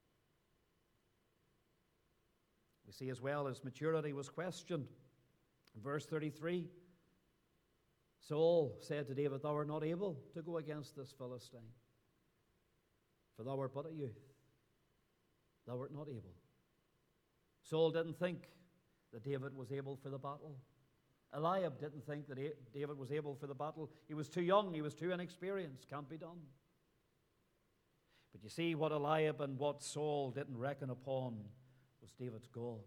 We see as well his maturity was questioned. In verse 33, Saul said to David, "Thou art not able to go against this Philistine, for thou art but a youth. Thou art not able." Saul didn't think that David was able for the battle. Eliab didn't think that David was able for the battle. He was too young, he was too inexperienced. Can't be done. But you see, what Eliab and what Saul didn't reckon upon was David's God.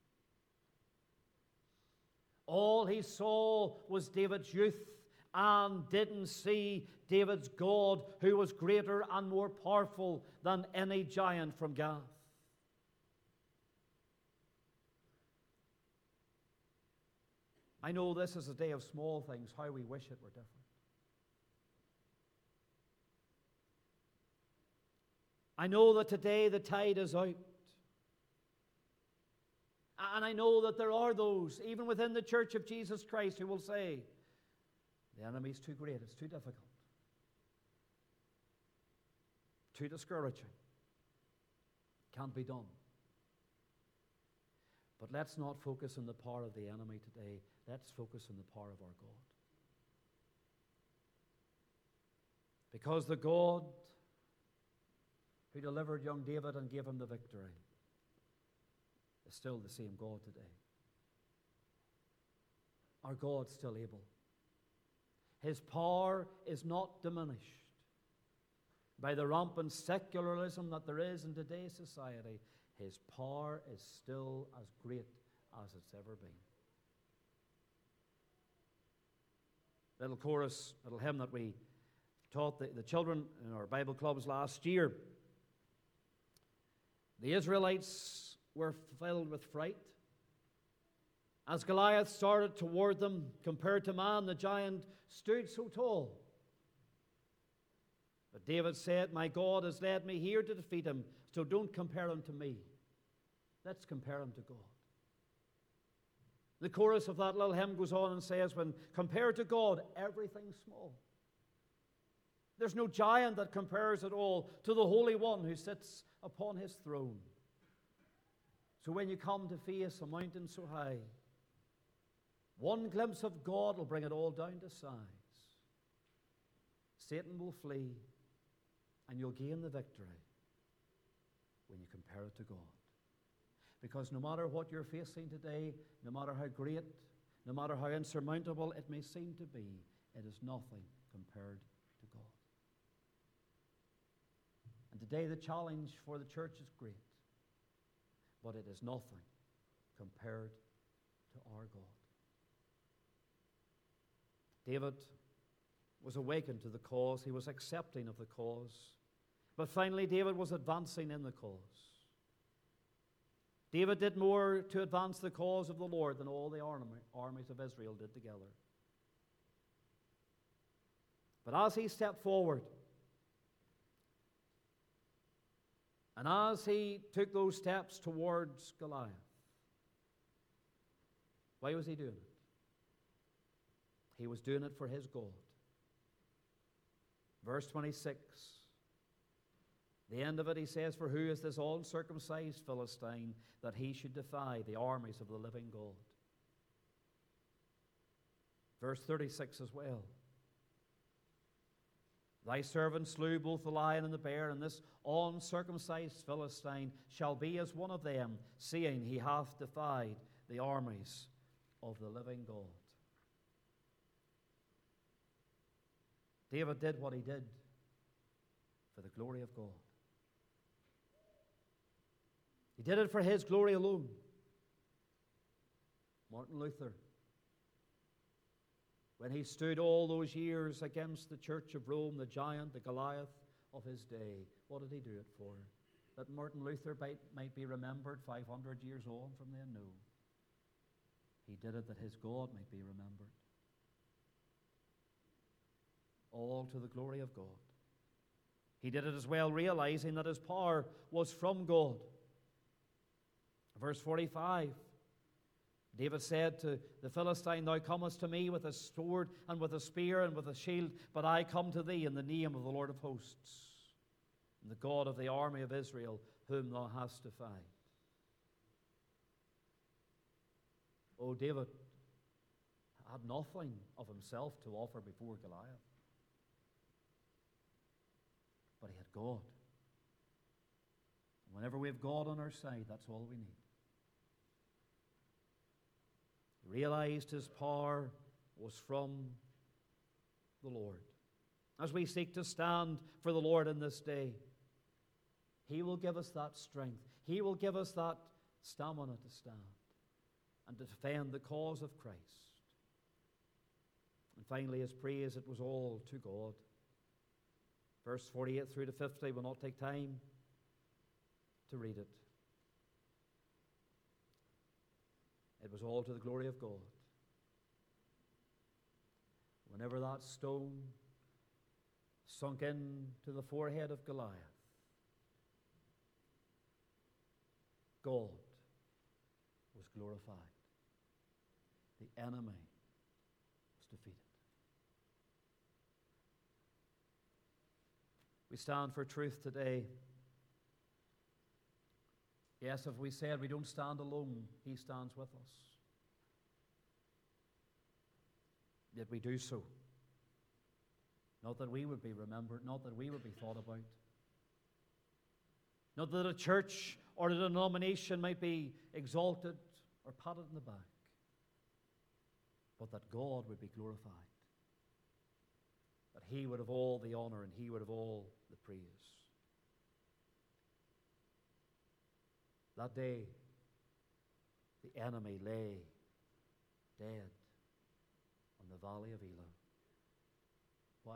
All he saw was David's youth and didn't see David's God, who was greater and more powerful than any giant from Gath. I know this is a day of small things. How we wish it were different. I know that today the tide is out. And I know that there are those, even within the Church of Jesus Christ, who will say, the enemy's too great, it's too difficult, too discouraging, can't be done. But let's not focus on the power of the enemy today. Let's focus on the power of our God. Because the God who delivered young David and gave him the victory is is still the same God today. Our God's still able. His power is not diminished by the rampant secularism that there is in today's society. His power is still as great as it's ever been. Little chorus, little hymn that we taught the children in our Bible clubs last year. The Israelites were filled with fright. As Goliath started toward them, compared to man, the giant stood so tall. But David said, my God has led me here to defeat him, so don't compare him to me. Let's compare him to God. The chorus of that little hymn goes on and says, when compared to God, everything's small. There's no giant that compares at all to the Holy One who sits upon his throne. So when you come to face a mountain so high, one glimpse of God will bring it all down to size. Satan will flee, and you'll gain the victory when you compare it to God. Because no matter what you're facing today, no matter how great, no matter how insurmountable it may seem to be, it is nothing compared to God. And today the challenge for the church is great, but it is nothing compared to our God. David was awakened to the cause. He was accepting of the cause. But finally, David was advancing in the cause. David did more to advance the cause of the Lord than all the armies of Israel did together. But as he stepped forward, and as he took those steps towards Goliath, why was he doing it? He was doing it for his God. Verse 26, the end of it, he says, for who is this uncircumcised Philistine that he should defy the armies of the living God? Verse 36 as well. Thy servant slew both the lion and the bear, and this uncircumcised Philistine shall be as one of them, seeing he hath defied the armies of the living God. David did what he did for the glory of God. He did it for his glory alone. Martin Luther, when he stood all those years against the Church of Rome, the giant, the Goliath of his day, what did he do it for? That Martin Luther might be remembered 500 years on from then? No. He did it that his God might be remembered. All to the glory of God. He did it as well, realizing that his power was from God. Verse 45, David said to the Philistine, thou comest to me with a sword and with a spear and with a shield, but I come to thee in the name of the Lord of hosts, and the God of the army of Israel, whom thou hast defied. Oh, David had nothing of himself to offer before Goliath. But he had God. And whenever we have God on our side, that's all we need. He realized his power was from the Lord. As we seek to stand for the Lord in this day, he will give us that strength. He will give us that stamina to stand and to defend the cause of Christ. And finally, his praise, it was all to God. Verse 48 through to 50, we'll not take time to read it. It was all to the glory of God. Whenever that stone sunk into the forehead of Goliath, God was glorified. The enemy was defeated. We stand for truth today. Yes, if we said we don't stand alone, he stands with us. Yet we do so. Not that we would be remembered, not that we would be thought about. Not that a church or a denomination might be exalted or patted in the back, but that God would be glorified, that He would have all the honor and He would have all the praise. That day, the enemy lay dead on the valley of Elah. Why?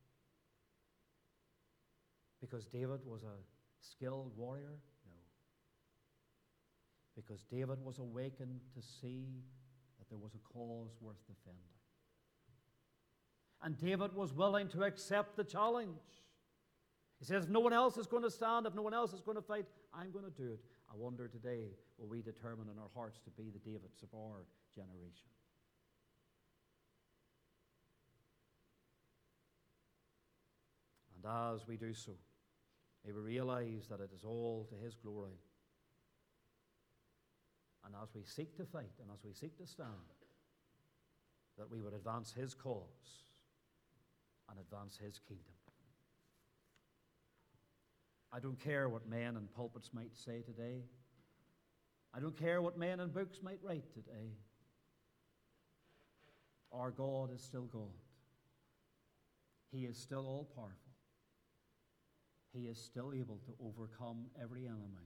Because David was a skilled warrior? No. Because David was awakened to see that there was a cause worth defending. And David was willing to accept the challenge. He says, if no one else is going to stand, if no one else is going to fight, I'm going to do it. I wonder today, will we determine in our hearts to be the Davids of our generation? And as we do so, may we realize that it is all to His glory. And as we seek to fight and as we seek to stand, that we would advance His cause and advance His kingdom. I don't care what men in pulpits might say today. I don't care what men in books might write today. Our God is still God. He is still all-powerful. He is still able to overcome every enemy.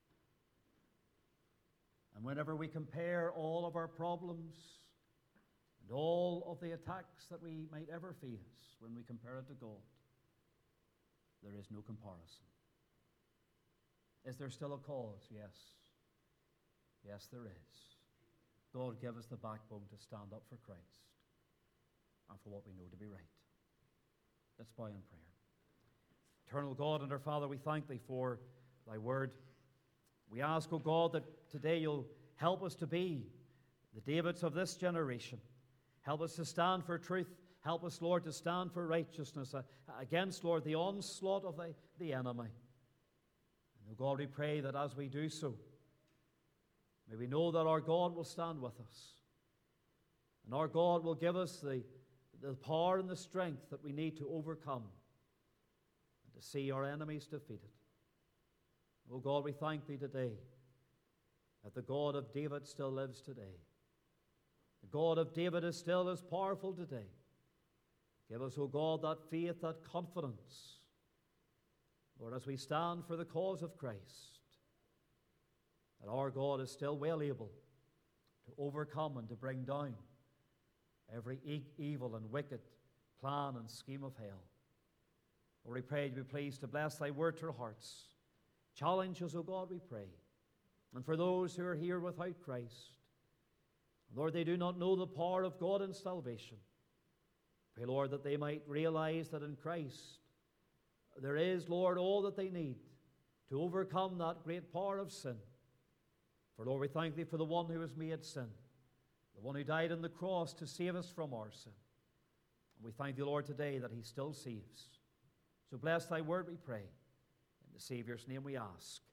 And whenever we compare all of our problems and all of the attacks that we might ever face, when we compare it to God, there is no comparison. Is there still a cause? Yes. Yes, there is. God, give us the backbone to stand up for Christ and for what we know to be right. Let's bow in prayer. Eternal God and our Father, we thank Thee for Thy word. We ask, O God, that today You'll help us to be the Davids of this generation. Help us to stand for truth. Help us, Lord, to stand for righteousness against, Lord, the onslaught of the enemy. And, O God, we pray that as we do so, may we know that our God will stand with us. And our God will give us the power and the strength that we need to overcome and to see our enemies defeated. O God, we thank Thee today that the God of David still lives today. The God of David is still as powerful today. Give us, O God, that faith, that confidence, Lord, as we stand for the cause of Christ, that our God is still well able to overcome and to bring down every evil and wicked plan and scheme of hell. Lord, we pray to be pleased to bless Thy word to our hearts. Challenge us, O God, we pray. And for those who are here without Christ, Lord, they do not know the power of God in salvation. Pray, Lord, that they might realize that in Christ there is, Lord, all that they need to overcome that great power of sin. For, Lord, we thank Thee for the one who has made sin, the one who died on the cross to save us from our sin. And we thank Thee, Lord, today that He still saves. So bless Thy word, we pray. In the Savior's name we ask.